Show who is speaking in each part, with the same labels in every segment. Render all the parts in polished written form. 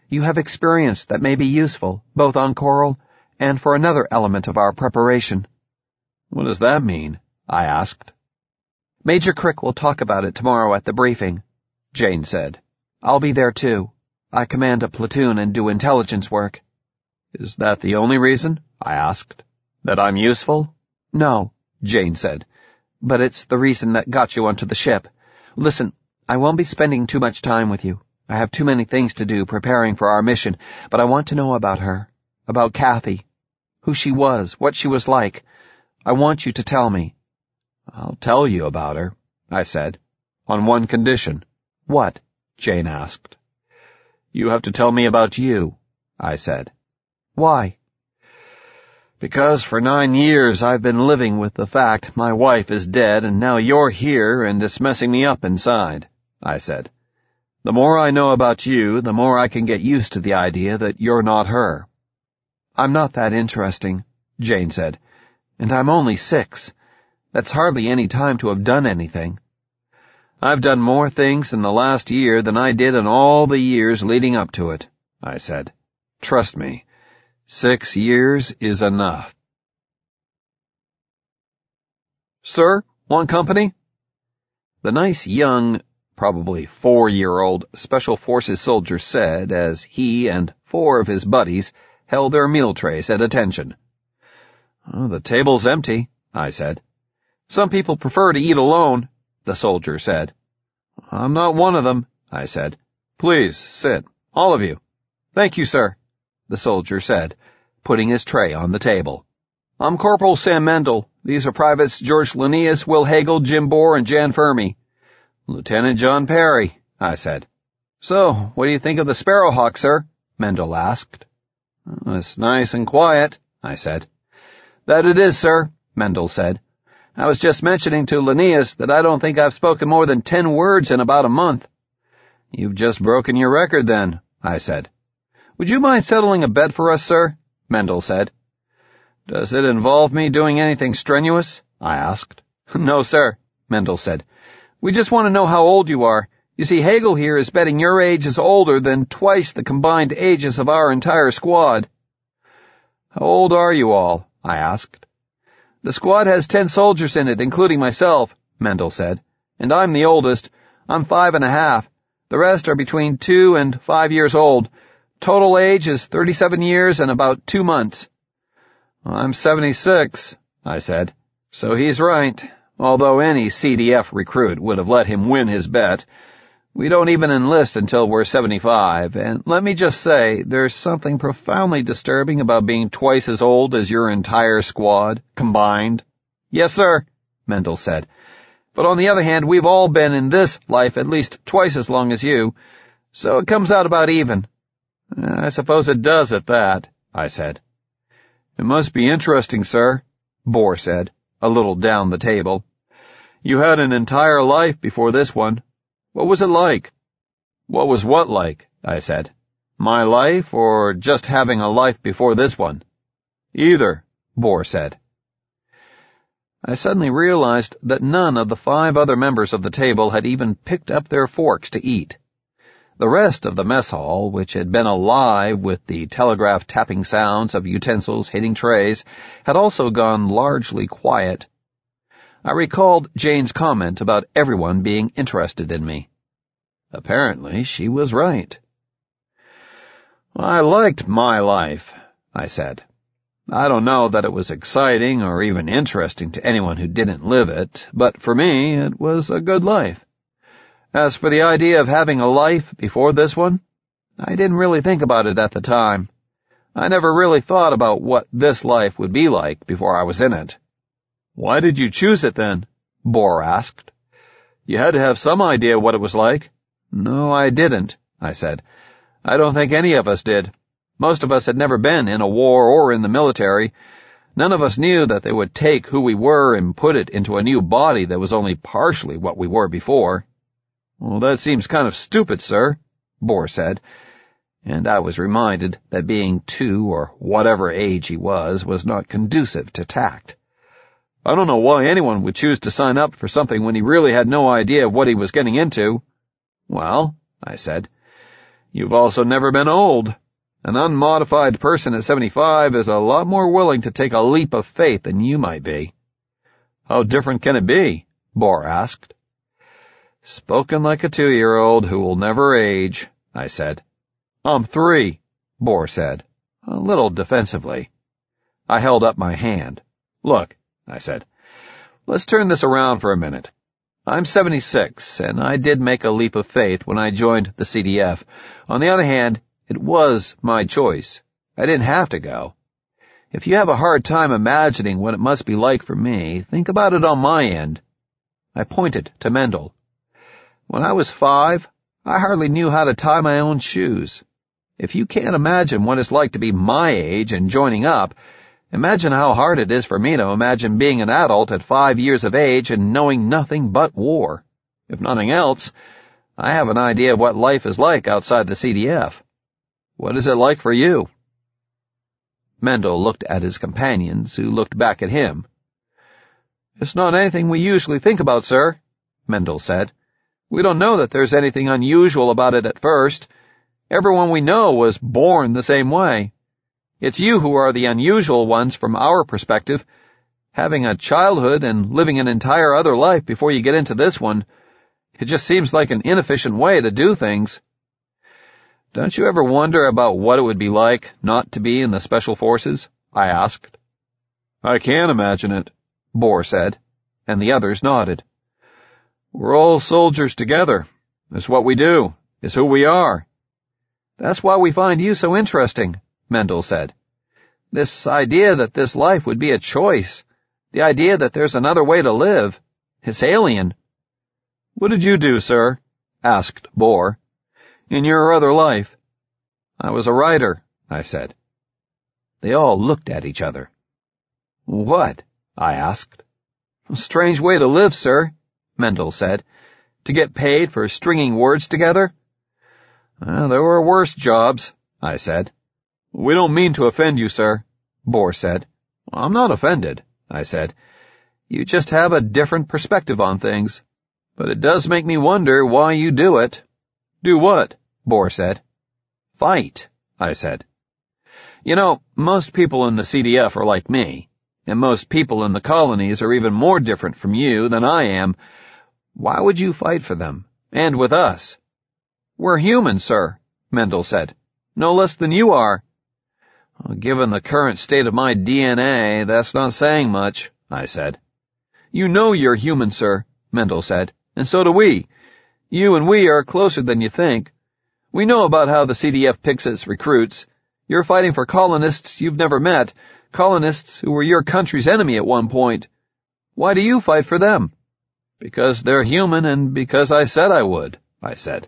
Speaker 1: You have experience that may be useful, both on Coral and for another element of our preparation."
Speaker 2: "What does that mean?" I asked.
Speaker 1: "Major Crick will talk about it tomorrow at the briefing," Jane said. "I'll be there too. I command a platoon and do intelligence work."
Speaker 2: "Is that the only reason?" I asked. "That I'm useful?"
Speaker 1: "No," Jane said, "but it's the reason that got you onto the ship. Listen, I won't be spending too much time with you. I have too many things to do preparing for our mission, but I want to know about her, about Kathy, who she was, what she was like. I want you to tell me."
Speaker 2: "I'll tell you about her," I said, "on one condition."
Speaker 1: "What?"
Speaker 2: Jane asked. "You have to tell me about you," I said.
Speaker 1: "Why?"
Speaker 2: "Because for 9 years I've been living with the fact my wife is dead and now you're here and it's messing me up inside," I said. "The more I know about you, the more I can get used to the idea that you're not her."
Speaker 1: "I'm not that interesting," Jane said, "and I'm only 6. That's hardly any time to have done anything."
Speaker 2: "I've done more things in the last year than I did in all the years leading up to it," I said. "Trust me, 6 years is enough."
Speaker 1: "Sir, want company?"
Speaker 2: The nice young, probably 4-year-old Special Forces soldier said as he and 4 of his buddies held their meal trays at attention.
Speaker 1: "Oh, the table's empty," I said.
Speaker 2: "Some people prefer to eat alone," the soldier said.
Speaker 1: "I'm not one of them," I said.
Speaker 2: "Please, sit, all of you."
Speaker 1: "Thank you, sir," the soldier said, putting his tray on the table.
Speaker 2: "I'm Corporal Sam Mendel. These are Privates George Linnaeus, Will Hagel, Jim Bohr, and Jan Fermi."
Speaker 1: "Lieutenant John Perry," I said.
Speaker 2: "So, what do you think of the Sparrowhawk, sir?" Mendel asked.
Speaker 1: "It's nice and quiet," I said.
Speaker 2: "That it is, sir," Mendel said. "I was just mentioning to Linnaeus that I don't think I've spoken more than 10 words in about a month."
Speaker 1: "You've just broken your record then," I said.
Speaker 2: "Would you mind settling a bet for us, sir?" Mendel said.
Speaker 1: "Does it involve me doing anything strenuous?" I asked.
Speaker 2: "No, sir," Mendel said. "We just want to know how old you are. You see, Hagel here is betting your age is older than twice the combined ages of our entire squad."
Speaker 1: "How old are you all?" I asked.
Speaker 2: "The squad has 10 soldiers in it, including myself," Mendel said. "And I'm the oldest. I'm 5.5. The rest are between 2 and 5 years old. Total age is 37 years and about 2 months.
Speaker 1: "I'm 76, I said. So he's right, although any CDF recruit would have let him win his bet. We don't even enlist until we're 75, and let me just say, there's something profoundly disturbing about being twice as old as your entire squad, combined."
Speaker 2: "Yes, sir," Mendel said. "But on the other hand, we've all been in this life at least twice as long as you, so it comes out about even."
Speaker 1: "I suppose it does at that," I said.
Speaker 2: "It must be interesting, sir," Bohr said, a little down the table. "You had an entire life before this one. What was it like?"
Speaker 1: "What was what like?" I said. "My life, or just having a life before this one?"
Speaker 2: "Either," Bohr said.
Speaker 1: I suddenly realized that none of the 5 other members of the table had even picked up their forks to eat. The rest of the mess hall, which had been alive with the telegraph tapping sounds of utensils hitting trays, had also gone largely quiet. I recalled Jane's comment about everyone being interested in me. Apparently, she was right.
Speaker 2: "I liked my life," I said. "I don't know that it was exciting or even interesting to anyone who didn't live it, but for me it was a good life. As for the idea of having a life before this one, I didn't really think about it at the time. I never really thought about what this life would be like before I was in it."
Speaker 1: "Why did you choose it then?" Bohr asked.
Speaker 2: "You had to have some idea what it was like."
Speaker 1: "No, I didn't," I said. "I don't think any of us did. Most of us had never been in a war or in the military. None of us knew that they would take who we were and put it into a new body that was only partially what we were before."
Speaker 2: "Well, that seems kind of stupid, sir,"
Speaker 1: Bohr said, and I was reminded that being 2 or whatever age he was not conducive to tact.
Speaker 2: "I don't know why anyone would choose to sign up for something when he really had no idea of what he was getting into."
Speaker 1: "Well," I said,
Speaker 2: You've also never been old. An unmodified person at 75 is a lot more willing to take a leap of faith than you might be." "How different can it be?" Bohr asked. "Spoken like a 2-year-old who will never age," I said. "I'm 3, Bohr said, a little defensively. I held up my hand. "Look," I said, "let's turn this around for a minute. I'm 76, and I did make a leap of faith when I joined the CDF. On the other hand, it was my choice. I didn't have to go. If you have a hard time imagining what it must be like for me, think about it on my end." I pointed to Mendel. "When I was 5, I hardly knew how to tie my own shoes. If you can't imagine what it's like to be my age and joining up, imagine how hard it is for me to imagine being an adult at 5 years of age and knowing nothing but war. If nothing else, I have an idea of what life is like outside the CDF. What is it like for you?" Mendel looked at his companions, who looked back at him. "It's not anything we usually think about, sir," Mendel said. "We don't know that there's anything unusual about it at first. Everyone we know was born the same way. It's you who are the unusual ones from our perspective. Having a childhood and living an entire other life before you get into this one, it just seems like an inefficient way to do things." "Don't you ever wonder about what it would be like not to be in the Special Forces?" I asked. "I can imagine it," Bohr said, and the others nodded. "We're all soldiers together. It's what we do. It's who we are." "That's why we find you so interesting," Mendel said. "This idea that this life would be a choice, the idea that there's another way to live, it's alien." "What did you do, sir?" asked Bohr. "In your other life?" "I was a writer," I said. They all looked at each other. "What?" I asked. "A strange way to live, sir," Mendel said. "To get paid for stringing words together." "There were worse jobs," I said. "We don't mean to offend you, sir," Bohr said. "I'm not offended," I said. "You just have a different perspective on things. But it does make me wonder why you do it." "Do what?" Bohr said. "Fight," I said. "You know, most people in the CDF are like me, and most people in the colonies are even more different from you than I am. Why would you fight for them, and with us?" "We're human, sir," Mendel said. "No less than you are." "Given the current state of my DNA, that's not saying much," I said. "You know you're human, sir," Mendel said, "and so do we. You and we are closer than you think. We know about how the CDF picks its recruits. You're fighting for colonists you've never met, colonists who were your country's enemy at one point. Why do you fight for them?" "Because they're human and because I said I would," I said.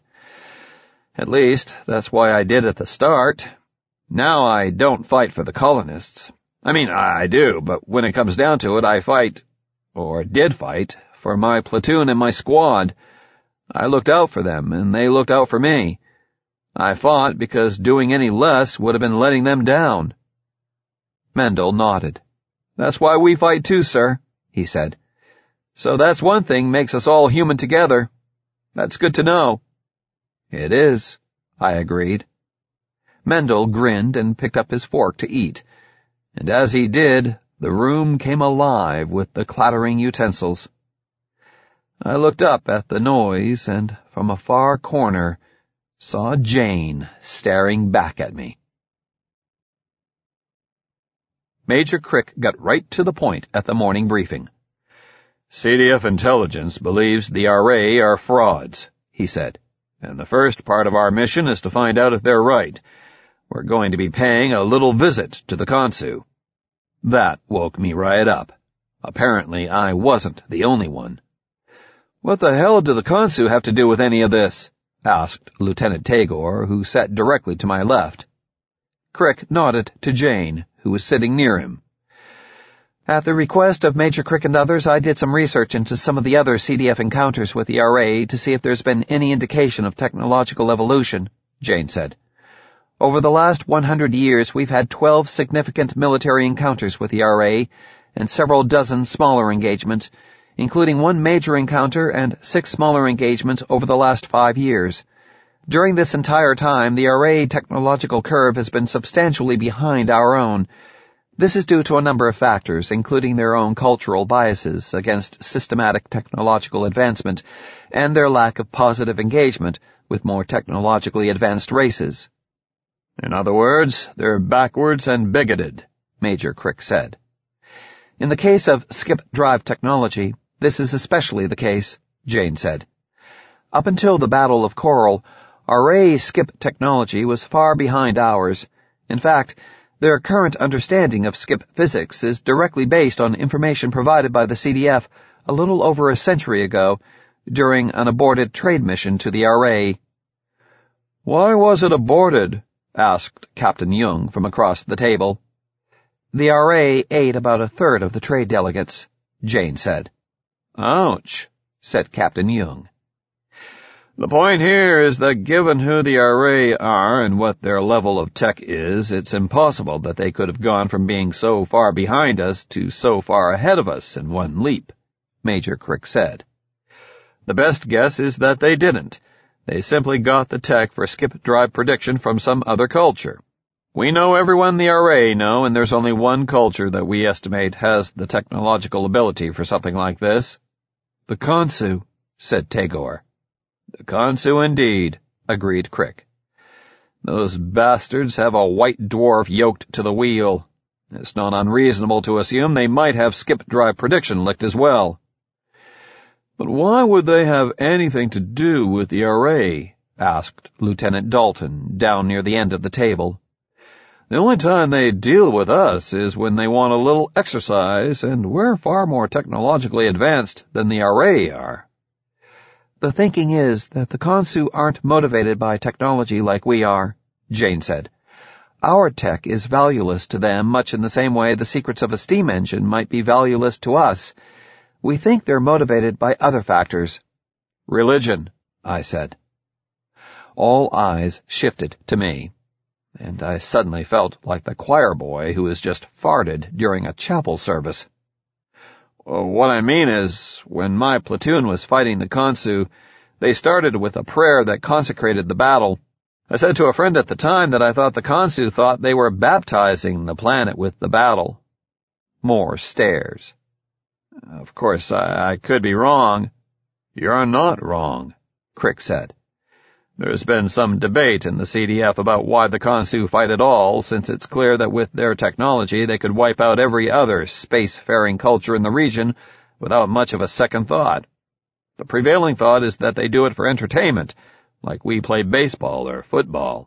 Speaker 2: "At least, that's why I did at the start. Now I don't fight for the colonists. I mean, I do, but when it comes down to it, I fight, or did fight, for my platoon and my squad. I looked out for them, and they looked out for me. I fought because doing any less would have been letting them down." Mendel nodded. "That's why we fight too, sir," he said. "So that's one thing makes us all human together. That's good to know." "It is," I agreed. Mendel grinned and picked up his fork to eat, and as he did, the room came alive with the clattering utensils. I looked up at the noise and, from a far corner, saw Jane staring back at me. Major Crick got right to the point at the morning briefing. "CDF intelligence believes the RA are frauds," he said, "and the first part of our mission is to find out if they're right. We're going to be paying a little visit to the Consu." That woke me right up. Apparently I wasn't the only one. "What the hell do the Consu have to do with any of this?" asked Lieutenant Tagore, who sat directly to my left. Crick nodded to Jane, who was sitting near him. "At the request of Major Crick and others, I did some research into some of the other CDF encounters with the RA to see if there's been any indication of technological evolution," Jane said. "Over the last 100 years, we've had 12 significant military encounters with the RA and several dozen smaller engagements, including one major encounter and 6 smaller engagements over the last 5 years.
Speaker 1: During this entire time, the array technological curve has been substantially behind our own. This is due to a number of factors, including their own cultural biases against systematic technological advancement and their lack of positive engagement with more technologically advanced races.
Speaker 2: In other words, they're backwards and bigoted, Major Crick said.
Speaker 1: In the case of skip drive technology, this is especially the case, Jane said. Up until the Battle of Coral, array skip technology was far behind ours. In fact, their current understanding of skip physics is directly based on information provided by the CDF a little over a century ago during an aborted trade mission to the array.
Speaker 2: "Why was it aborted?" asked Captain Jung from across the table.
Speaker 1: The array ate about a third of the trade delegates, Jane said.
Speaker 2: "Ouch," said Captain Jung.
Speaker 3: The point here is that given who the array are and what their level of tech is, it's impossible that they could have gone from being so far behind us to so far ahead of us in one leap, Major Crick said. The best guess is that they didn't. They simply got the tech for skip drive prediction from some other culture. We know everyone the array know, and there's only one culture that we estimate has the technological ability for something like this.
Speaker 1: The Khonsu, said Tagore.
Speaker 3: The Khonsu indeed, agreed Crick. Those bastards have a white dwarf yoked to the wheel. It's not unreasonable to assume they might have skip drive prediction licked as well.
Speaker 2: But why would they have anything to do with the array? Asked Lieutenant Dalton, down near the end of the table. The only time they deal with us is when they want a little exercise, and we're far more technologically advanced than the array are.
Speaker 1: The thinking is that the Khonsu aren't motivated by technology like we are, Jane said. Our tech is valueless to them much in the same way the secrets of a steam engine might be valueless to us. We think they're motivated by other factors.
Speaker 2: Religion, I said.
Speaker 1: All eyes shifted to me, and I suddenly felt like the choir boy who has just farted during a chapel service.
Speaker 2: What I mean is, when my platoon was fighting the Khonsu, they started with a prayer that consecrated the battle. I said to a friend at the time that I thought the Khonsu thought they were baptizing the planet with the battle.
Speaker 1: More stares.
Speaker 2: Of course, I could be wrong.
Speaker 3: You're not wrong, Crick said.
Speaker 2: There's been some debate in the CDF about why the Khonsu fight at all, since it's clear that with their technology they could wipe out every other space-faring culture in the region without much of a second thought. The prevailing thought is that they do it for entertainment, like we play baseball or football.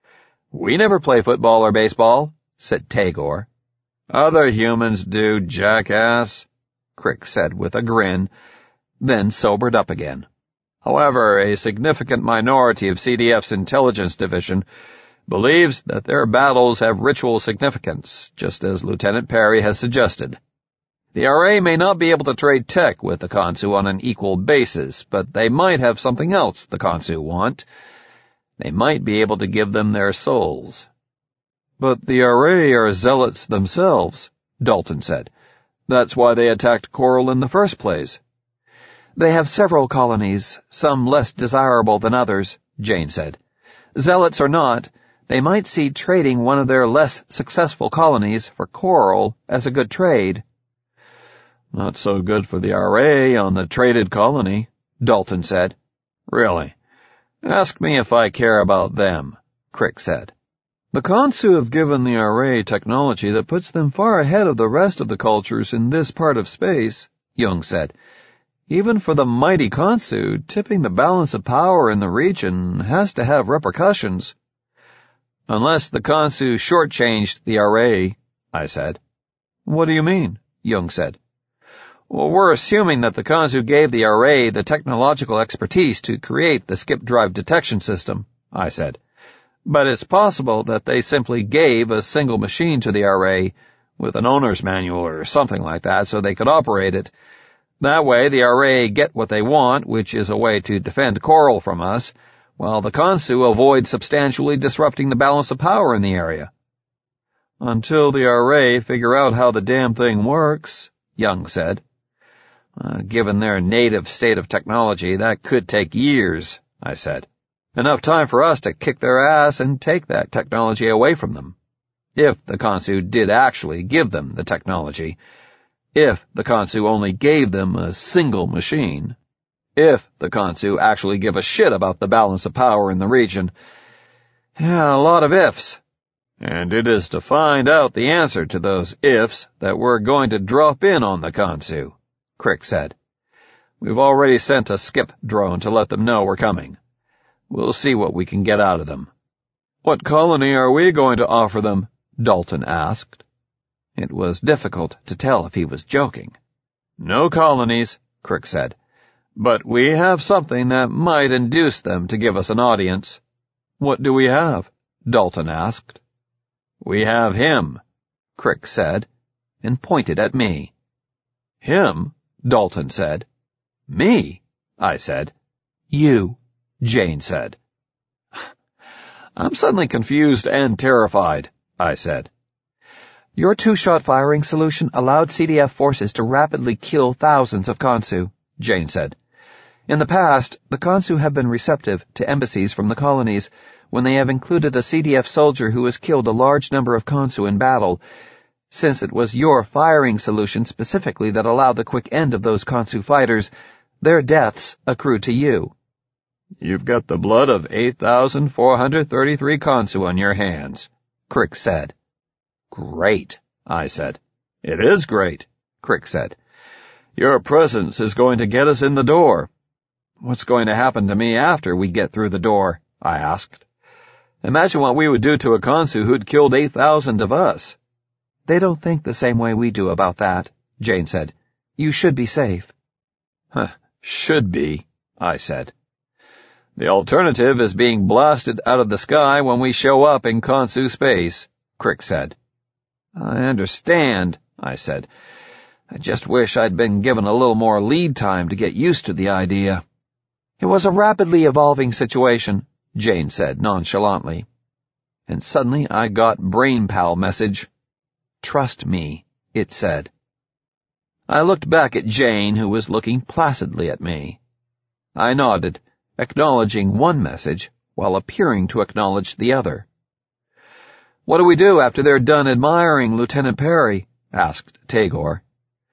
Speaker 1: We never play football or baseball, said Tagore.
Speaker 3: Other humans do, jackass, Crick said with a grin,
Speaker 1: then sobered up again.
Speaker 2: However, a significant minority of CDF's intelligence division believes that their battles have ritual significance, just as Lieutenant Perry has suggested. The RA may not be able to trade tech with the Khonsu on an equal basis, but they might have something else the Khonsu want. They might be able to give them their souls.
Speaker 3: But the RA are zealots themselves, Dalton said. That's why they attacked Coral in the first place.
Speaker 1: They have several colonies, some less desirable than others, Jane said. Zealots or not, they might see trading one of their less successful colonies for Coral as a good trade.
Speaker 3: Not so good for the RA on the traded colony, Dalton said.
Speaker 2: Really? Ask me if I care about them, Crick said.
Speaker 3: The Khonsu have given the RA technology that puts them far ahead of the rest of the cultures in this part of space, Jung said. Even for the mighty Khonsu, tipping the balance of power in the region has to have repercussions.
Speaker 2: Unless the Khonsu shortchanged the RA, I said.
Speaker 3: What do you mean?
Speaker 2: Jung said. Well, we're assuming that the Khonsu gave the RA the technological expertise to create the skip drive detection system, I said. But it's possible that they simply gave a single machine to the RA with an owner's manual or something like that so they could operate it. That way the RA get what they want, which is a way to defend Coral from us, while the Khonsu avoid substantially disrupting the balance of power in the area.
Speaker 3: Until the RA figure out how the damn thing works,
Speaker 2: Jung said. Given their native state of technology, that could take years, I said.
Speaker 1: Enough time for us to kick their ass and take that technology away from them. If the Khonsu did actually give them the technology. If the Khonsu only gave them a single machine. If the Khonsu actually give a shit about the balance of power in the region. Yeah, a lot of ifs. And it is to find out the answer to those ifs that we're going to drop in on the Khonsu, Crick said. We've already sent a skip drone to let them know we're coming. We'll see what we can get out of them. What colony are we going to offer them? Dalton asked. It was difficult to tell if he was joking. No colonies, Crick said. But we have something that might induce them to give us an audience. What do we have? Dalton asked. We have him, Crick said, and pointed at me. Him? Dalton said. Me? I said. You, Jane said. I'm suddenly confused and terrified, I said. Your two-shot firing solution allowed CDF forces to rapidly kill thousands of Khonsu, Jane said. In the past, the Khonsu have been receptive to embassies from the colonies when they have included a CDF soldier who has killed a large number of Khonsu in battle. Since it was your firing solution specifically that allowed the quick end of those Khonsu fighters, their deaths accrue to you. You've got the blood of 8,433 Khonsu on your hands, Crick said. Great, I said. It is great, Crick said. Your presence is going to get us in the door. What's going to happen to me after we get through the door? I asked. Imagine what we would do to a Khonsu who'd killed 8,000 of us. They don't think the same way we do about that, Jane said. You should be safe. Should be, I said. The alternative is being blasted out of the sky when we show up in Khonsu space, Crick said. I understand, I said. I just wish I'd been given a little more lead time to get used to the idea. It was a rapidly evolving situation, Jane said nonchalantly. And suddenly I got BrainPal message. Trust me, it said. I looked back at Jane, who was looking placidly at me. I nodded, acknowledging one message while appearing to acknowledge the other. What do we do after they're done admiring Lieutenant Perry? Asked Tagore.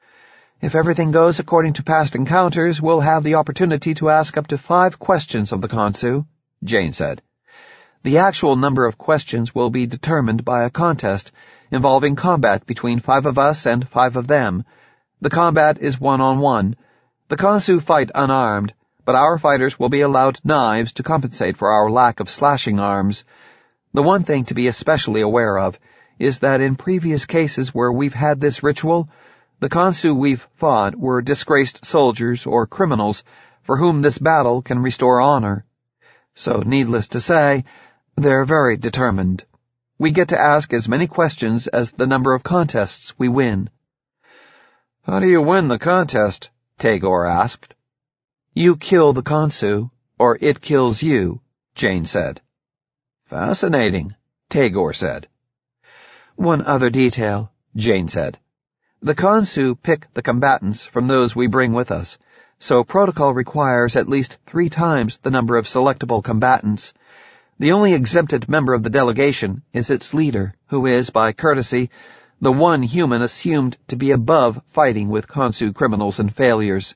Speaker 1: If everything goes according to past encounters, we'll have the opportunity to ask up to 5 questions of the Khonsu, Jane said. The actual number of questions will be determined by a contest involving combat between 5 of us and 5 of them. The combat is 1-on-1. The Khonsu fight unarmed, but our fighters will be allowed knives to compensate for our lack of slashing arms. The one thing to be especially aware of is that in previous cases where we've had this ritual, the Khonsu we've fought were disgraced soldiers or criminals for whom this battle can restore honor. So, needless to say, they're very determined. We get to ask as many questions as the number of contests we win. How do you win the contest? Tagore asked. You kill the Khonsu, or it kills you, Jane said. Fascinating, Tagore said. One other detail, Jane said. The Khonsu pick the combatants from those we bring with us, so protocol requires at least 3 times the number of selectable combatants. The only exempted member of the delegation is its leader, who is, by courtesy, the one human assumed to be above fighting with Khonsu criminals and failures.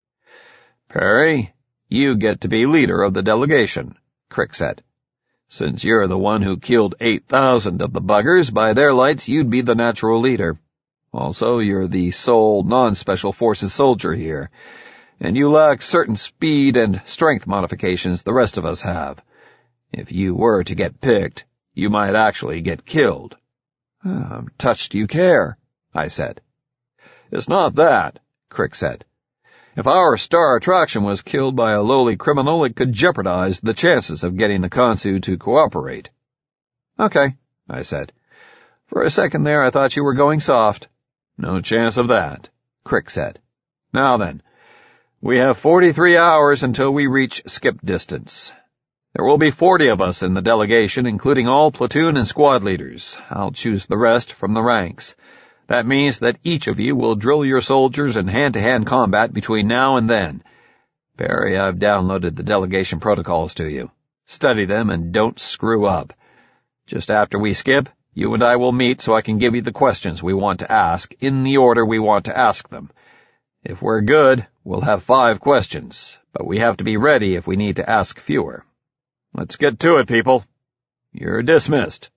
Speaker 1: Perry, you get to be leader of the delegation, Crick said. Since you're the one who killed 8,000 of the buggers, by their lights you'd be the natural leader. Also, you're the sole non-special forces soldier here, and you lack certain speed and strength modifications the rest of us have. If you were to get picked, you might actually get killed. I'm touched you care, I said. It's not that, Crick said. If our star attraction was killed by a lowly criminal, it could jeopardize the chances of getting the Khonsu to cooperate. Okay, I said. For a second there I thought you were going soft. No chance of that, Crick said. Now then, we have 43 hours until we reach skip distance. There will be 40 of us in the delegation, including all platoon and squad leaders. I'll choose the rest from the ranks. That means that each of you will drill your soldiers in hand-to-hand combat between now and then. Perry, I've downloaded the delegation protocols to you.
Speaker 2: Study them and don't screw up. Just after we skip, you and I will meet so I can give you the questions we want to ask in the order we want to ask them. If we're good, we'll have 5 questions, but we have to be ready if we need to ask fewer. Let's get to it, people. You're dismissed.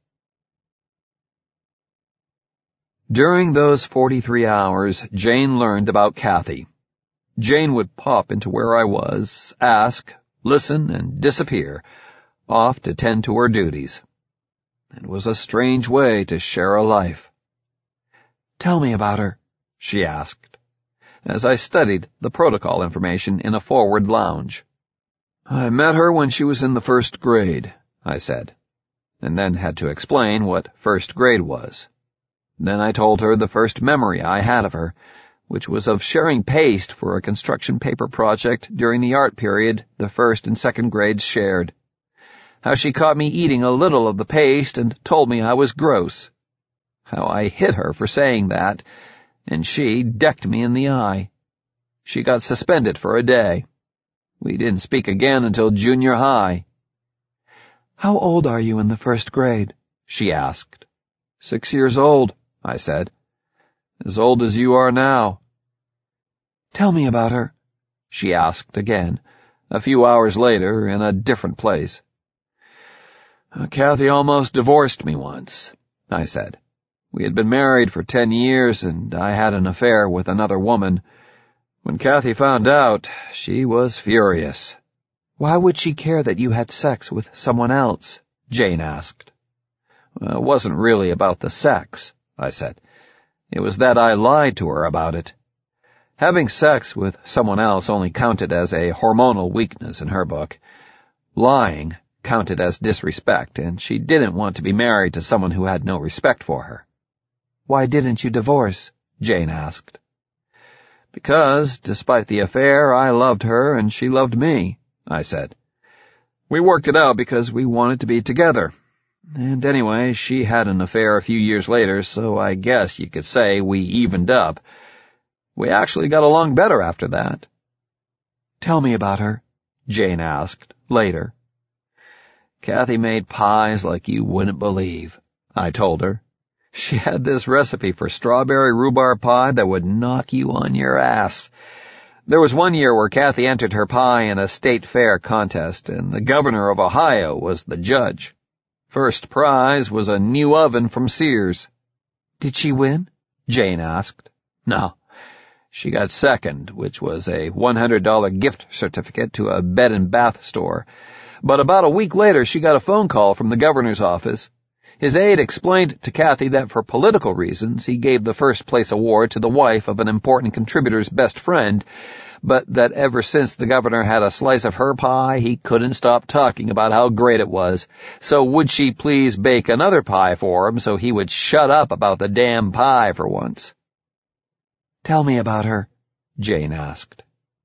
Speaker 1: During those 43 hours, Jane learned about Kathy. Jane would pop into where I was, ask, listen, and disappear, off to tend to her duties. It was a strange way to share a life. "Tell me about her," she asked, as I studied the protocol information in a forward lounge. "I met her when she was in the 1st grade," I said, and then had to explain what 1st grade was. Then I told her the first memory I had of her, which was of sharing paste for a construction paper project during the art period the 1st and 2nd grades shared. How she caught me eating a little of the paste and told me I was gross. How I hit her for saying that, and she decked me in the eye. She got suspended for a day. We didn't speak again until junior high. "How old are you in the 1st grade?" she asked. 6 years old, I said. "As old as you are now." "Tell me about her," she asked again, a few hours later in a different place. "Kathy almost divorced me once," I said. "We had been married for 10 years, and I had an affair with another woman. When Kathy found out, she was furious." "Why would she care that you had sex with someone else?" Jane asked. "It wasn't really about the sex," I said. "It was that I lied to her about it. Having sex with someone else only counted as a hormonal weakness in her book. Lying counted as disrespect, and she didn't want to be married to someone who had no respect for her." "Why didn't you divorce?" Jane asked. "Because, despite the affair, I loved her and she loved me," I said. "We worked it out because we wanted to be together. And anyway, she had an affair a few years later, so I guess you could say we evened up. We actually got along better after that." "Tell me about her," Jane asked, later. "Kathy made pies like you wouldn't believe," I told her. "She had this recipe for strawberry rhubarb pie that would knock you on your ass. There was one year where Kathy entered her pie in a state fair contest, and the governor of Ohio was the judge. First prize was a new oven from Sears." "Did she win?" Jane asked. "No. She got second, which was a $100 gift certificate to a bed and bath store. But about a week later, she got a phone call from the governor's office. His aide explained to Kathy that for political reasons he gave the first-place award to the wife of an important contributor's best friend, but that ever since the governor had a slice of her pie, he couldn't stop talking about how great it was. So would she please bake another pie for him so he would shut up about the damn pie for once?" "Tell me about her," Jane asked.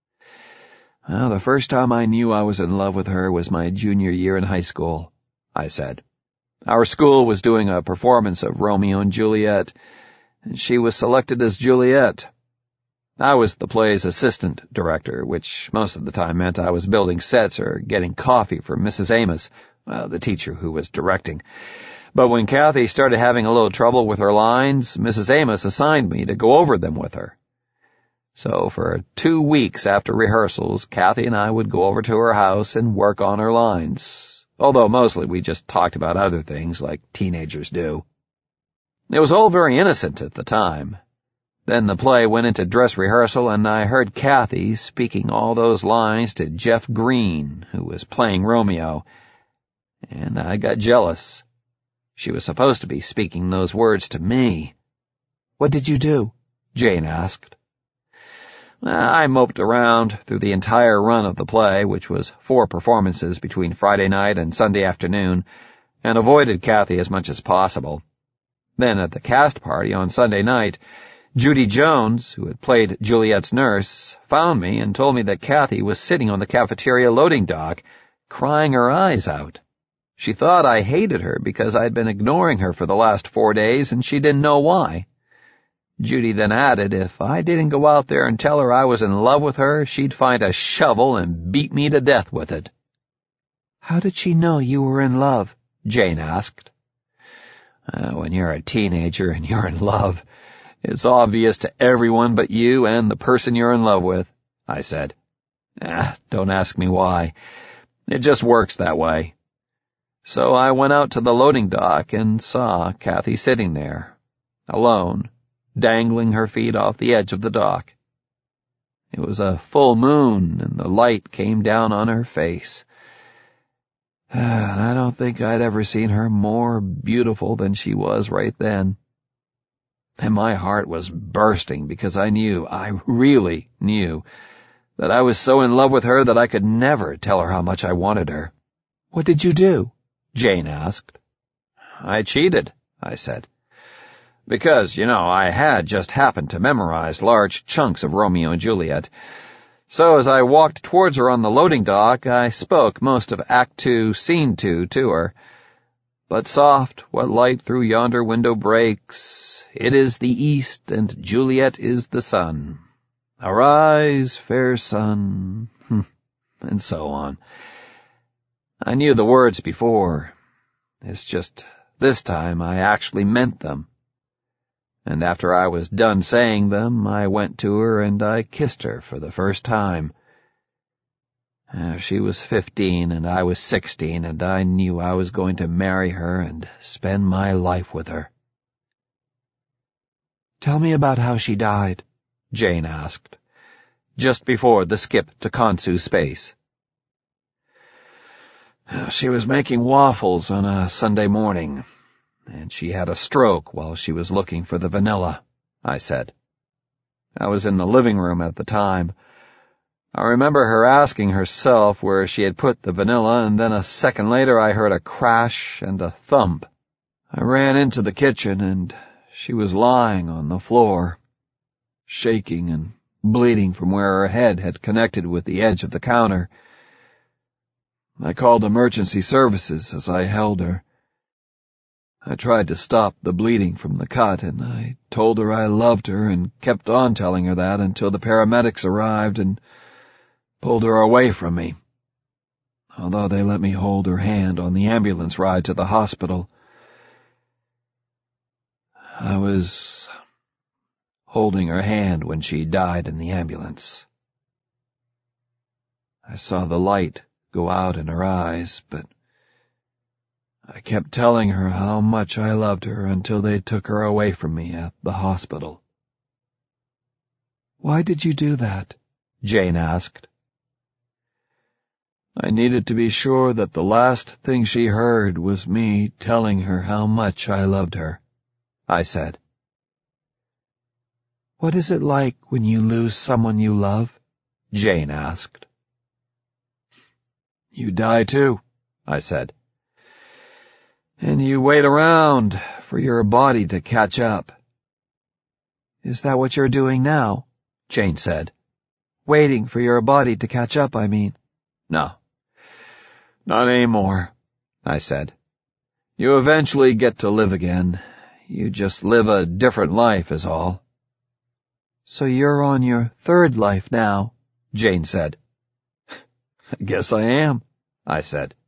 Speaker 1: "Well, the first time I knew I was in love with her was my junior year in high school," I said. "Our school was doing a performance of Romeo and Juliet, and she was selected as Juliet. I was the play's assistant director, which most of the time meant I was building sets or getting coffee for Mrs. Amos, the teacher who was directing. But when Kathy started having a little trouble with her lines, Mrs. Amos assigned me to go over them with her. So for 2 weeks after rehearsals, Kathy and I would go over to her house and work on her lines, although mostly we just talked about other things like teenagers do. It was all very innocent at the time. Then the play went into dress rehearsal, and I heard Kathy speaking all those lines to Jeff Green, who was playing Romeo, and I got jealous. She was supposed to be speaking those words to me. "What did you do?" Jane asked. I moped around through the entire run of the play, which was 4 performances between Friday night and Sunday afternoon, and avoided Kathy as much as possible. Then at the cast party on Sunday night, Judy Jones, who had played Juliet's nurse, found me and told me that Kathy was sitting on the cafeteria loading dock, crying her eyes out. She thought I hated her because I'd been ignoring her for the last 4 days, and she didn't know why. Judy then added if I didn't go out there and tell her I was in love with her, she'd find a shovel and beat me to death with it. How did she know you were in love? Jane asked.
Speaker 2: When you're a teenager and you're in love, it's obvious to everyone but you and the person you're in love with, I said. Don't ask me why. It just works that way. So I went out to the loading dock and saw Kathy sitting there, alone, dangling her feet off the edge of the dock. It was a full moon, and the light came down on her face. And I don't think I'd ever seen her more beautiful than she was right then. And my heart was bursting because I really knew, that I was so in love with her that I could never tell her how much I wanted her.
Speaker 1: What did you do?
Speaker 2: Jane asked. I cheated, I said. Because, I had just happened to memorize large chunks of Romeo and Juliet. So as I walked towards her on the loading dock, I spoke most of Act 2, Scene 2 to her. But soft, what light through yonder window breaks, it is the east, and Juliet is the sun. Arise, fair sun, and so on. I knew the words before. It's just this time I actually meant them. And after I was done saying them, I went to her and I kissed her for the first time. She was 15 and I was 16, and I knew I was going to marry her and spend my life with her.
Speaker 1: Tell me about how she died,
Speaker 2: Jane asked, just before the skip to Khonsu space. She was making waffles on a Sunday morning, and she had a stroke while she was looking for the vanilla, I said. I was in the living room at the time. I remember her asking herself where she had put the vanilla, and then a second later I heard a crash and a thump. I ran into the kitchen, and she was lying on the floor, shaking and bleeding from where her head had connected with the edge of the counter. I called emergency services as I held her. I tried to stop the bleeding from the cut, and I told her I loved her and kept on telling her that until the paramedics arrived and pulled her away from me. Although they let me hold her hand on the ambulance ride to the hospital, I was holding her hand when she died in the ambulance. I saw the light go out in her eyes, but I kept telling her how much I loved her until they took her away from me at the hospital.
Speaker 1: Why did you do that?
Speaker 2: Jane asked. I needed to be sure that the last thing she heard was me telling her how much I loved her, I said.
Speaker 1: What is it like when you lose someone you love?
Speaker 2: Jane asked. You die too, I said. And you wait around for your body to catch up.
Speaker 1: Is that what you're doing now? Jane said. Waiting for your body to catch up, I mean.
Speaker 2: No, not anymore, I said. You eventually get to live again. You just live a different life is all.
Speaker 1: So you're on your third life now,
Speaker 2: Jane said. I guess I am, I said.